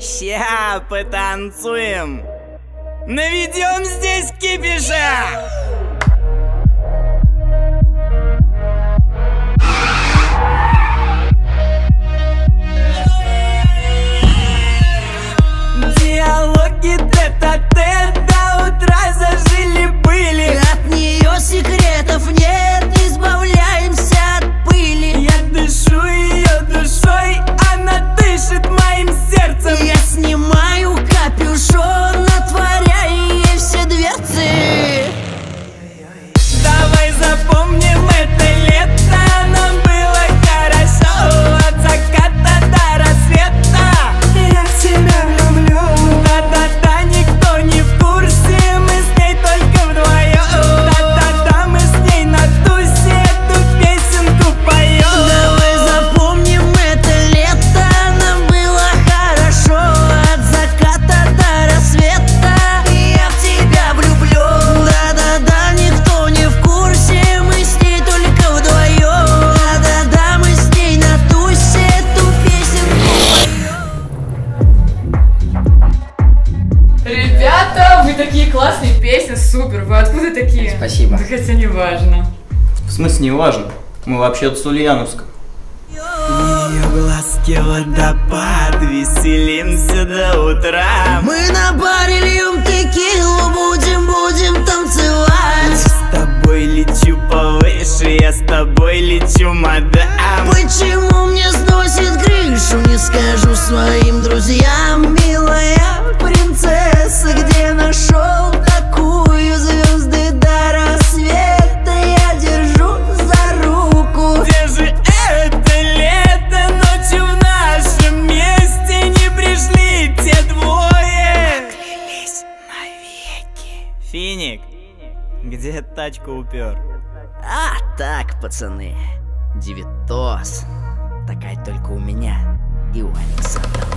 Ща потанцуем, наведем здесь кипиша. Диалоги тет-а-тет до утра зажили-были. От нее секретов нет, избавляемся от пыли. Я дышу ее душой, она дышит моим сердцем. Я снимаю капюшон, отворяя ей все дверцы. Давай запомним это лето, нам было хорошо. От заката до рассвета я в тебя люблю. Да-да-да, никто не в курсе, мы с ней только вдвоем. Да-да-да, мы с ней на тусе эту песенку поем. Давай запомним это лето, нам было хорошо. От заката до рассвета я в тебя влюблю. Да-да-да, никто не в курсе, мы с ней только вдвоем. Да-да-да, мы с ней на тусе эту песенку поем. Ребята, вы такие классные песни, супер. Вы откуда такие? Спасибо. Да хотя не важно. В смысле не важно? Мы вообще от Ульяновска. Ее глазки водопад, веселимся до утра. Мы на баре льем текилу, будем танцевать. С тобой лечу повыше, я с тобой лечу, мадам. Почему мне сносит крышу, не скажу своим друзьям. Милая принцесса, где нашел такую? Звезды до рассвета я держу за руку. Где же это лето? Ночью в нашем месте не пришли те двое. Поклялись навеки. Финик, где тачку упер? А так, пацаны, девятос. Такая только у меня и у Александра.